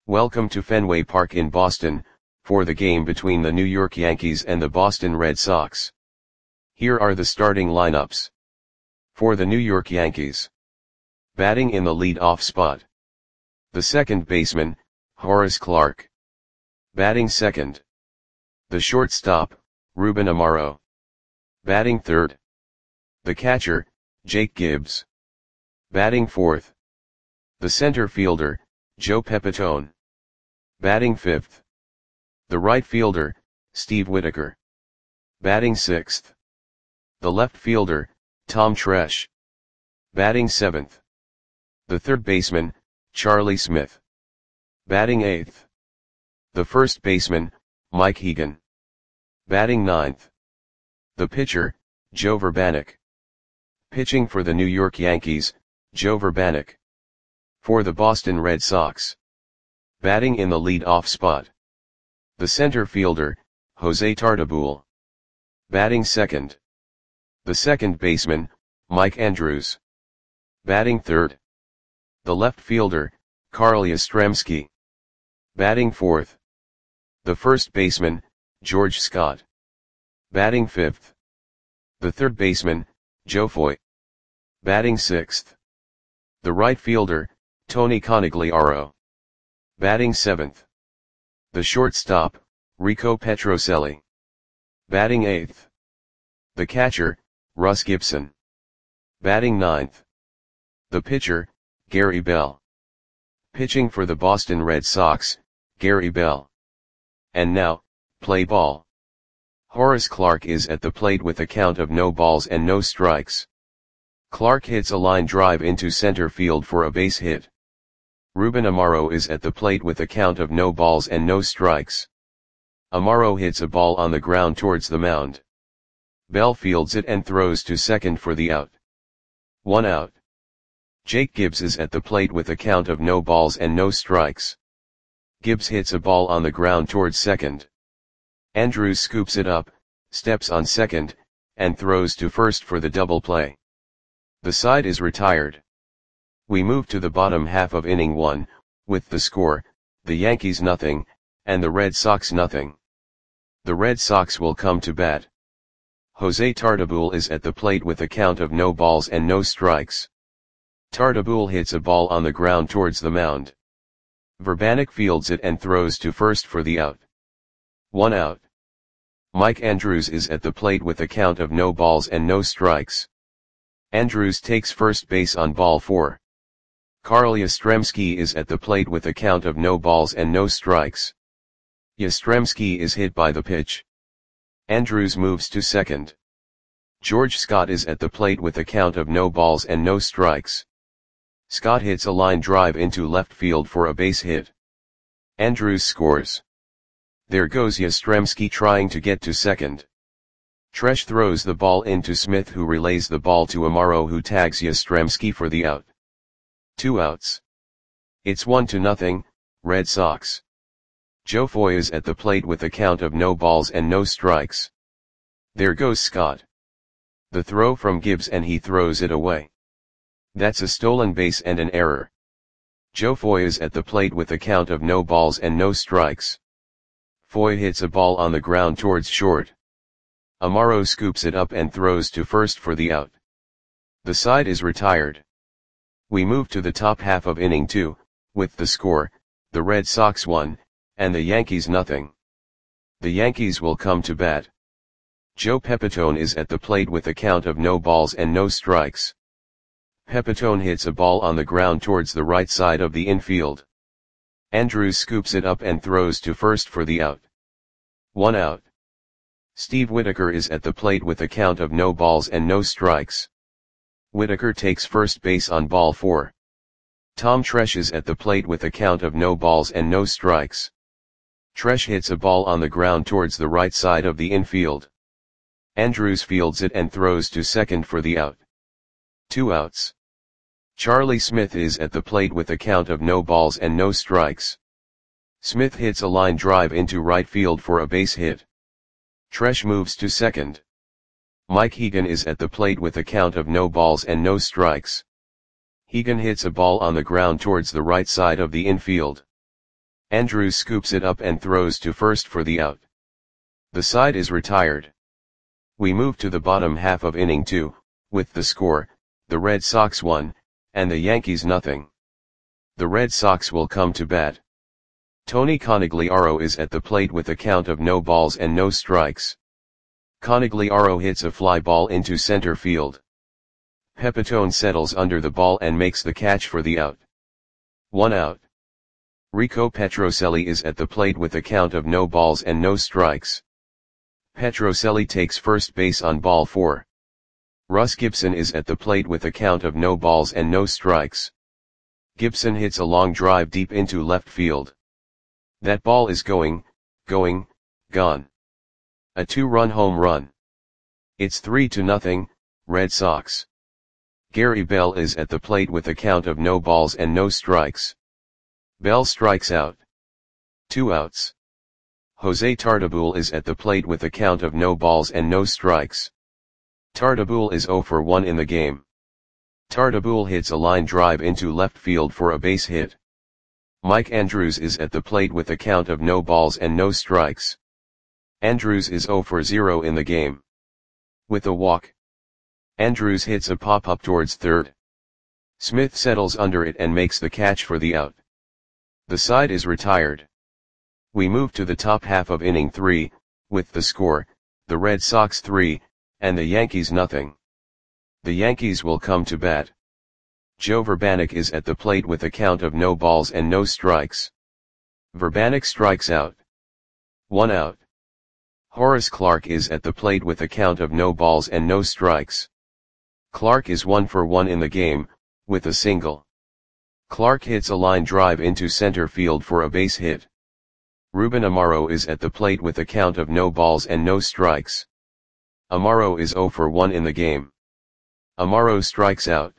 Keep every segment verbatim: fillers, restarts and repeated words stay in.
Welcome to Fenway Park in Boston, for the game between the New York Yankees and the Boston Red Sox. Here are the starting lineups. For the New York Yankees. Batting in the lead-off spot. The second baseman, Horace Clarke. Batting second. The shortstop, Ruben Amaro. Batting third. The catcher, Jake Gibbs. Batting fourth. The center fielder, Joe Pepitone. Batting fifth. The right fielder, Steve Whitaker. Batting sixth. The left fielder, Tom Tresh. Batting seventh. The third baseman, Charlie Smith. Batting eighth. The first baseman, Mike Hegan. Batting ninth. The pitcher, Joe Vrbanek. Pitching for the New York Yankees, Joe Vrbanek. For the Boston Red Sox. Batting in the lead-off spot. The center fielder, Jose Tartabull. Batting second. The second baseman, Mike Andrews. Batting third. The left fielder, Carl Yastrzemski. Batting fourth. The first baseman, George Scott. Batting fifth. The third baseman, Joe Foy. Batting sixth. The right fielder, Tony Conigliaro. Batting seventh. The shortstop, Rico Petrocelli. Batting eighth. The catcher, Russ Gibson. Batting ninth. The pitcher, Gary Bell. Pitching for the Boston Red Sox, Gary Bell. And now, play ball. Horace Clarke is at the plate with a count of no balls and no strikes. Clarke hits a line drive into center field for a base hit. Ruben Amaro is at the plate with a count of no balls and no strikes. Amaro hits a ball on the ground towards the mound. Bell fields it and throws to second for the out. One out. Jake Gibbs is at the plate with a count of no balls and no strikes. Gibbs hits a ball on the ground towards second. Andrews scoops it up, steps on second, and throws to first for the double play. The side is retired. We move to the bottom half of inning one, with the score, the Yankees nothing, and the Red Sox nothing. The Red Sox will come to bat. Jose Tartabull is at the plate with a count of no balls and no strikes. Tartabull hits a ball on the ground towards the mound. Vrbanek fields it and throws to first for the out. One out. Mike Andrews is at the plate with a count of no balls and no strikes. Andrews takes first base on ball four. Carl Yastrzemski is at the plate with a count of no balls and no strikes. Yastrzemski is hit by the pitch. Andrews moves to second. George Scott is at the plate with a count of no balls and no strikes. Scott hits a line drive into left field for a base hit. Andrews scores. There goes Yastrzemski trying to get to second. Tresh throws the ball into Smith, who relays the ball to Amaro, who tags Yastrzemski for the out. Two outs. It's one to nothing, Red Sox. Joe Foy is at the plate with a count of no balls and no strikes. There goes Scott. The throw from Gibbs and he throws it away. That's a stolen base and an error. Joe Foy is at the plate with a count of no balls and no strikes. Foy hits a ball on the ground towards short. Amaro scoops it up and throws to first for the out. The side is retired. We move to the top half of inning two, with the score, the Red Sox one, and the Yankees nothing. The Yankees will come to bat. Joe Pepitone is at the plate with a count of no balls and no strikes. Pepitone hits a ball on the ground towards the right side of the infield. Andrews scoops it up and throws to first for the out. One out. Steve Whitaker is at the plate with a count of no balls and no strikes. Whitaker takes first base on ball four. Tom Tresh is at the plate with a count of no balls and no strikes. Tresh hits a ball on the ground towards the right side of the infield. Andrews fields it and throws to second for the out. Two outs. Charlie Smith is at the plate with a count of no balls and no strikes. Smith hits a line drive into right field for a base hit. Tresh moves to second. Mike Hegan is at the plate with a count of no balls and no strikes. Hegan hits a ball on the ground towards the right side of the infield. Andrews scoops it up and throws to first for the out. The side is retired. We move to the bottom half of inning two, with the score, the Red Sox one, and the Yankees nothing. The Red Sox will come to bat. Tony Conigliaro is at the plate with a count of no balls and no strikes. Conigliaro hits a fly ball into center field. Pepitone settles under the ball and makes the catch for the out. One out. Rico Petrocelli is at the plate with a count of no balls and no strikes. Petrocelli takes first base on ball four. Russ Gibson is at the plate with a count of no balls and no strikes. Gibson hits a long drive deep into left field. That ball is going, going, gone. A two-run home run. It's three to nothing, Red Sox. Gary Bell is at the plate with a count of no balls and no strikes. Bell strikes out. Two outs. Jose Tartabull is at the plate with a count of no balls and no strikes. Tartabull is oh for one in the game. Tartabull hits a line drive into left field for a base hit. Mike Andrews is at the plate with a count of no balls and no strikes. Andrews is oh for zero in the game. With a walk. Andrews hits a pop-up towards third. Smith settles under it and makes the catch for the out. The side is retired. We move to the top half of inning three, with the score, the Red Sox three, and the Yankees nothing. The Yankees will come to bat. Joe Vrbanek is at the plate with a count of no balls and no strikes. Vrbanek strikes out. One out. Horace Clarke is at the plate with a count of no balls and no strikes. Clarke is one for one in the game, with a single. Clarke hits a line drive into center field for a base hit. Ruben Amaro is at the plate with a count of no balls and no strikes. Amaro is oh for one in the game. Amaro strikes out.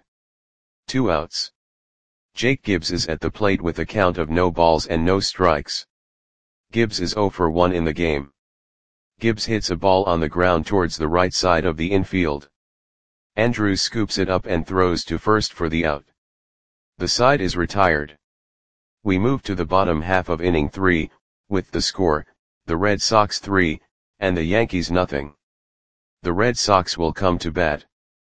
Two outs. Jake Gibbs is at the plate with a count of no balls and no strikes. Gibbs is oh for one in the game. Gibbs hits a ball on the ground towards the right side of the infield. Andrews scoops it up and throws to first for the out. The side is retired. We move to the bottom half of inning three, with the score, the Red Sox three, and the Yankees nothing. The Red Sox will come to bat.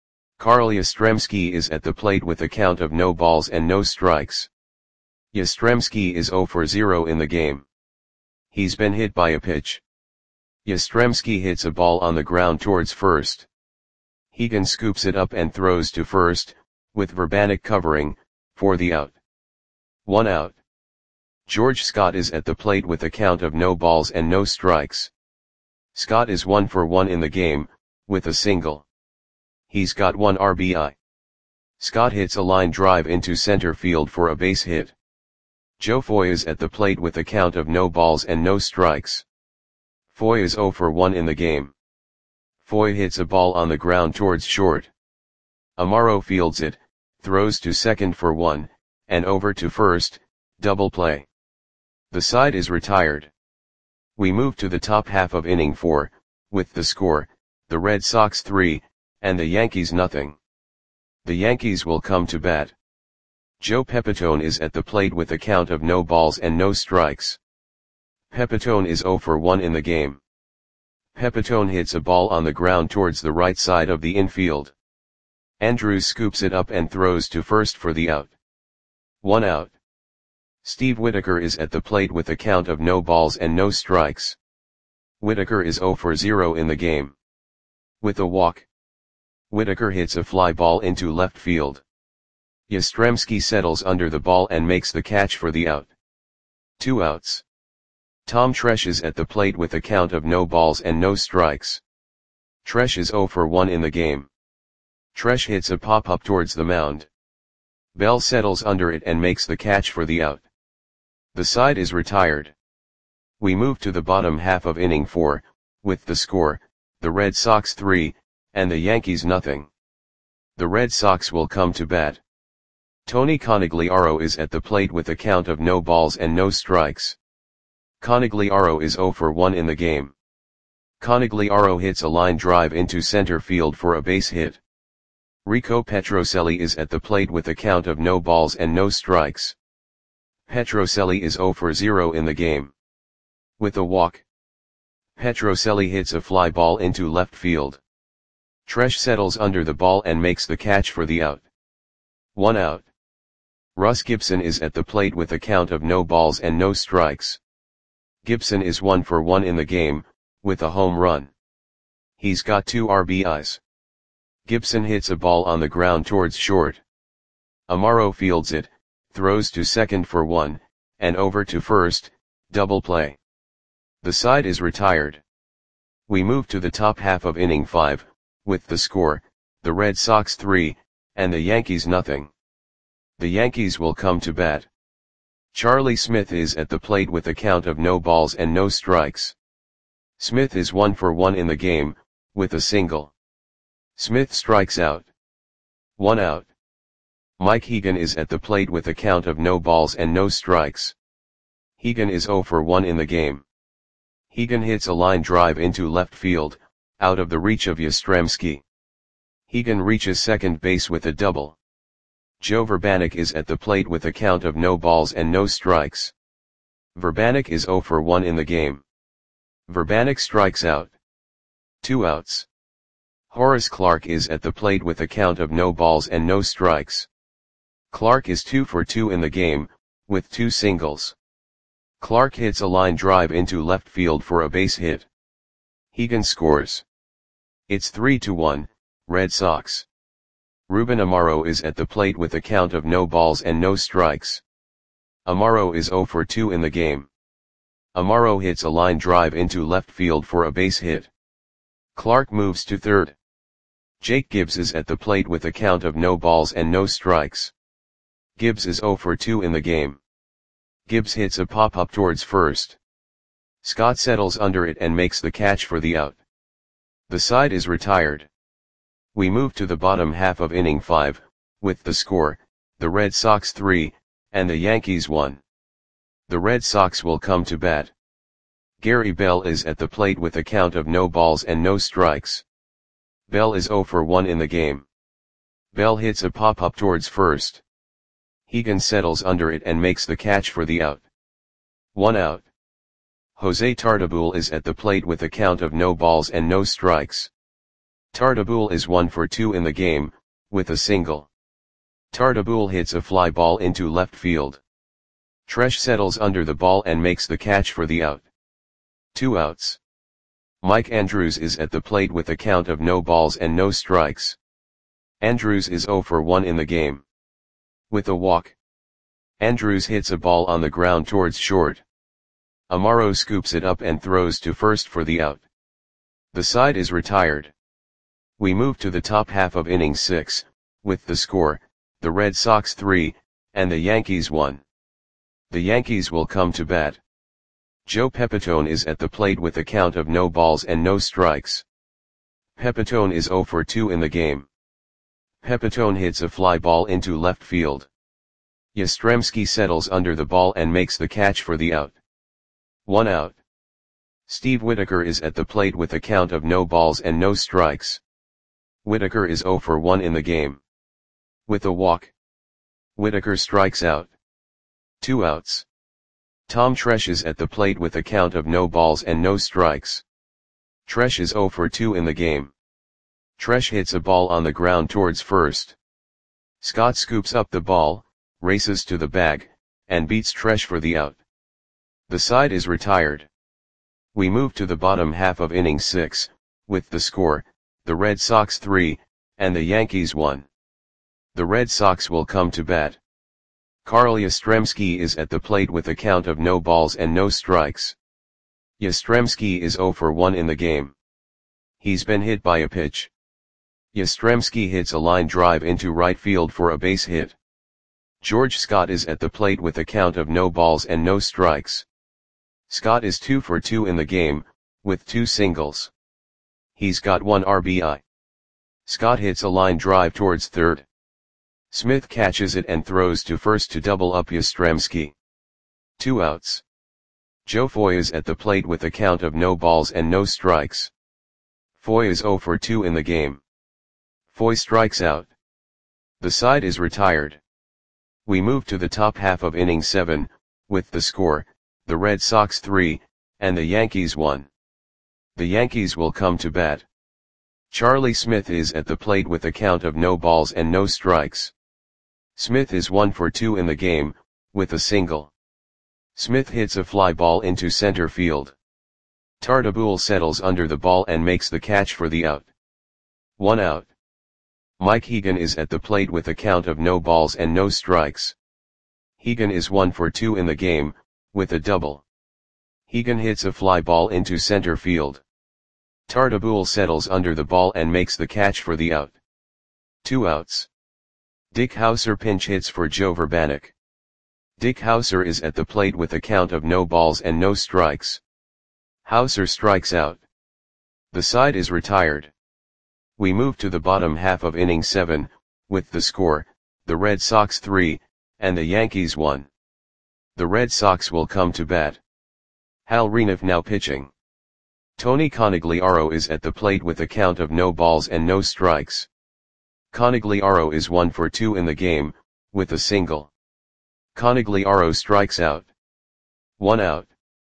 Carl Yastrzemski is at the plate with a count of no balls and no strikes. Yastrzemski is oh for zero in the game. He's been hit by a pitch. Yastrzemski hits a ball on the ground towards first. Hegan scoops it up and throws to first, with Vrbanek covering, for the out. One out. George Scott is at the plate with a count of no balls and no strikes. Scott is one for one in the game, with a single. He's got one R B I. Scott hits a line drive into center field for a base hit. Joe Foy is at the plate with a count of no balls and no strikes. Foy is oh for one in the game. Foy hits a ball on the ground towards short. Amaro fields it, throws to second for one, and over to first, double play. The side is retired. We move to the top half of inning four, with the score, the Red Sox three, and the Yankees nothing. The Yankees will come to bat. Joe Pepitone is at the plate with a count of no balls and no strikes. Pepitone is oh for one in the game. Pepitone hits a ball on the ground towards the right side of the infield. Andrews scoops it up and throws to first for the out. One out. Steve Whitaker is at the plate with a count of no balls and no strikes. Whitaker is oh for zero in the game. With a walk. Whitaker hits a fly ball into left field. Yastrzemski settles under the ball and makes the catch for the out. Two outs. Tom Tresh is at the plate with a count of no balls and no strikes. Tresh is oh for one in the game. Tresh hits a pop-up towards the mound. Bell settles under it and makes the catch for the out. The side is retired. We move to the bottom half of inning four, with the score, the Red Sox three, and the Yankees nothing. The Red Sox will come to bat. Tony Conigliaro is at the plate with a count of no balls and no strikes. Conigliaro is oh for one in the game. Conigliaro hits a line drive into center field for a base hit. Rico Petrocelli is at the plate with a count of no balls and no strikes. Petrocelli is zero for zero in the game. With a walk, Petrocelli hits a fly ball into left field. Tresh settles under the ball and makes the catch for the out. One out. Russ Gibson is at the plate with a count of no balls and no strikes. Gibson is one for one in the game, with a home run. He's got two R B Is. Gibson hits a ball on the ground towards short. Amaro fields it, throws to second for one, and over to first, double play. The side is retired. We move to the top half of inning five, with the score, the Red Sox three, and the Yankees nothing. The Yankees will come to bat. Charlie Smith is at the plate with a count of no balls and no strikes. Smith is one for one in the game, with a single. Smith strikes out. One out. Mike Hegan is at the plate with a count of no balls and no strikes. Hegan is zero for one in the game. Hegan hits a line drive into left field, out of the reach of Yastrzemski. Hegan reaches second base with a double. Joe Vrbanek is at the plate with a count of no balls and no strikes. Vrbanek is zero for one in the game. Vrbanek strikes out. Two outs. Horace Clarke is at the plate with a count of no balls and no strikes. Clarke is two for two in the game, with two singles. Clarke hits a line drive into left field for a base hit. Hegan scores. It's three to one, Red Sox. Ruben Amaro is at the plate with a count of no balls and no strikes. Amaro is zero for two in the game. Amaro hits a line drive into left field for a base hit. Clarke moves to third. Jake Gibbs is at the plate with a count of no balls and no strikes. Gibbs is zero for two in the game. Gibbs hits a pop-up towards first. Scott settles under it and makes the catch for the out. The side is retired. We move to the bottom half of inning five, with the score, the Red Sox three, and the Yankees one. The Red Sox will come to bat. Gary Bell is at the plate with a count of no balls and no strikes. Bell is zero for one in the game. Bell hits a pop-up towards first. Hegan settles under it and makes the catch for the out. One out. Jose Tartabull is at the plate with a count of no balls and no strikes. Tartabull is one for two in the game, with a single. Tartabull hits a fly ball into left field. Tresh settles under the ball and makes the catch for the out. Two outs. Mike Andrews is at the plate with a count of no balls and no strikes. Andrews is zero for one in the game. With a walk, Andrews hits a ball on the ground towards short. Amaro scoops it up and throws to first for the out. The side is retired. We move to the top half of inning six, with the score, the Red Sox three, and the Yankees one. The Yankees will come to bat. Joe Pepitone is at the plate with a count of no balls and no strikes. Pepitone is zero for two in the game. Pepitone hits a fly ball into left field. Yastrzemski settles under the ball and makes the catch for the out. One out. Steve Whitaker is at the plate with a count of no balls and no strikes. Whitaker is zero for one in the game. With a walk, Whitaker strikes out. Two outs. Tom Tresh is at the plate with a count of no balls and no strikes. Tresh is zero for two in the game. Tresh hits a ball on the ground towards first. Scott scoops up the ball, races to the bag, and beats Tresh for the out. The side is retired. We move to the bottom half of inning six, with the score, the Red Sox three, and the Yankees one. The Red Sox will come to bat. Carl Yastrzemski is at the plate with a count of no balls and no strikes. Yastrzemski is zero for one in the game. He's been hit by a pitch. Yastrzemski hits a line drive into right field for a base hit. George Scott is at the plate with a count of no balls and no strikes. Scott is two for two in the game, with two singles. He's got one R B I. Scott hits a line drive towards third. Smith catches it and throws to first to double up Yastrzemski. Two outs. Joe Foy is at the plate with a count of no balls and no strikes. Foy is zero for two in the game. Foy strikes out. The side is retired. We move to the top half of inning seven, with the score, the Red Sox three, and the Yankees one. The Yankees will come to bat. Charlie Smith is at the plate with a count of no balls and no strikes. Smith is one for two in the game, with a single. Smith hits a fly ball into center field. Tartabull settles under the ball and makes the catch for the out. One out. Mike Hegan is at the plate with a count of no balls and no strikes. Hegan is one for two in the game, with a double. Hegan hits a fly ball into center field. Tartabull settles under the ball and makes the catch for the out. Two outs. Dick Hauser pinch hits for Joe Vrbanek. Dick Hauser is at the plate with a count of no balls and no strikes. Hauser strikes out. The side is retired. We move to the bottom half of inning seven, with the score, the Red Sox three, and the Yankees one. The Red Sox will come to bat. Hal Reniff now pitching. Tony Conigliaro is at the plate with a count of no balls and no strikes. Conigliaro is one for two in the game, with a single. Conigliaro strikes out. One out.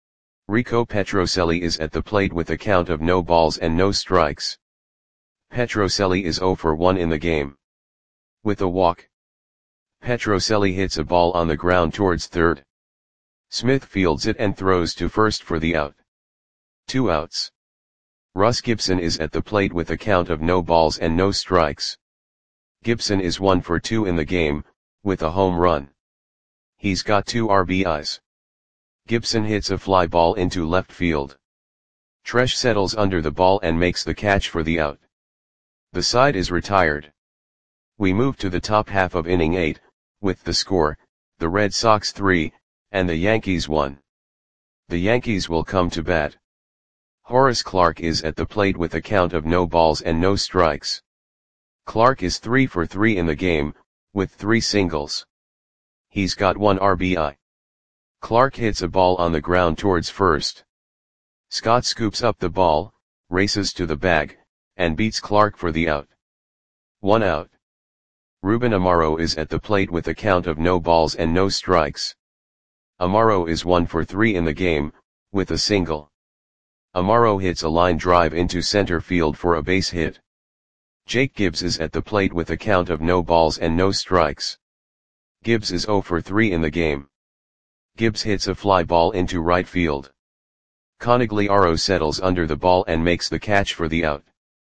Rico Petrocelli is at the plate with a count of no balls and no strikes. Petrocelli is zero for one in the game. With a walk. Petrocelli hits a ball on the ground towards third. Smith fields it and throws to first for the out. Two outs. Russ Gibson is at the plate with a count of no balls and no strikes. Gibson is one for two in the game, with a home run. He's got two R B Is. Gibson hits a fly ball into left field. Tresh settles under the ball and makes the catch for the out. The side is retired. We move to the top half of inning eight, with the score, the Red Sox three, and the Yankees one. The Yankees will come to bat. Horace Clarke is at the plate with a count of no balls and no strikes. Clarke is three for three in the game, with three singles. He's got one R B I. Clarke hits a ball on the ground towards first. Scott scoops up the ball, races to the bag, and beats Clarke for the out. One out. Ruben Amaro is at the plate with a count of no balls and no strikes. Amaro is one for three in the game, with a single. Amaro hits a line drive into center field for a base hit. Jake Gibbs is at the plate with a count of no balls and no strikes. Gibbs is zero for three in the game. Gibbs hits a fly ball into right field. Conigliaro settles under the ball and makes the catch for the out.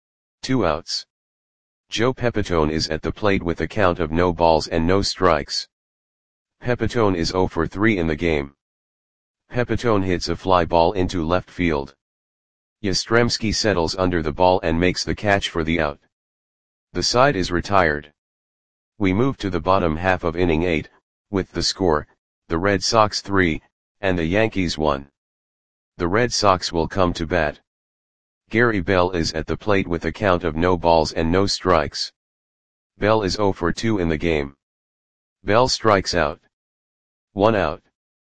Two outs. Joe Pepitone is at the plate with a count of no balls and no strikes. Pepitone is zero for three in the game. Pepitone hits a fly ball into left field. Yastrzemski settles under the ball and makes the catch for the out. The side is retired. We move to the bottom half of inning eight, with the score, the Red Sox three, and the Yankees one. The Red Sox will come to bat. Gary Bell is at the plate with a count of no balls and no strikes. Bell is zero for two in the game. Bell strikes out. One out.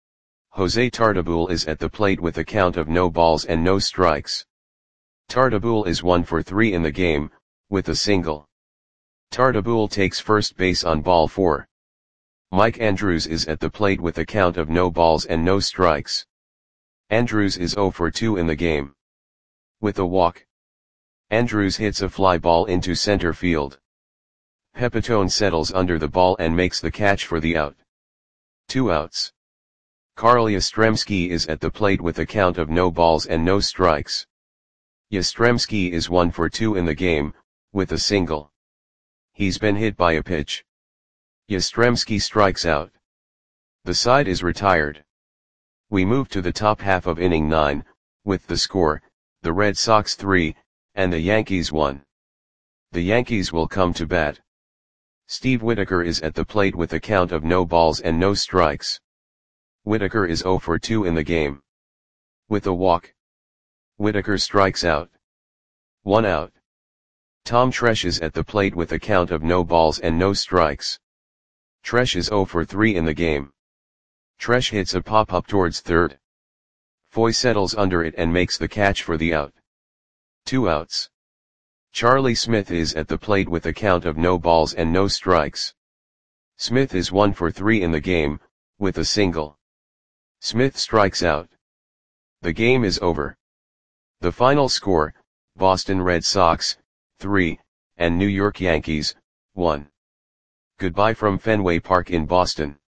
Jose Tartabull is at the plate with a count of no balls and no strikes. Tartabull is one for three in the game, with a single. Tartabull takes first base on ball four. Mike Andrews is at the plate with a count of no balls and no strikes. Andrews is zero for two in the game. With a walk. Andrews hits a fly ball into center field. Pepitone settles under the ball and makes the catch for the out. Two outs. Carl Yastrzemski is at the plate with a count of no balls and no strikes. Yastrzemski is one for two in the game, with a single. He's been hit by a pitch. Yastrzemski strikes out. The side is retired. We move to the top half of inning nine, with the score, the Red Sox three, and the Yankees one. The Yankees will come to bat. Steve Whitaker is at the plate with a count of no balls and no strikes. Whitaker is zero for two in the game. With a walk. Whitaker strikes out. One out. Tom Tresh is at the plate with a count of no balls and no strikes. Tresh is zero for three in the game. Tresh hits a pop-up towards third. Foy settles under it and makes the catch for the out. Two outs. Charlie Smith is at the plate with a count of no balls and no strikes. Smith is one for three in the game, with a single. Smith strikes out. The game is over. The final score, Boston Red Sox, three, and New York Yankees, one. Goodbye from Fenway Park in Boston.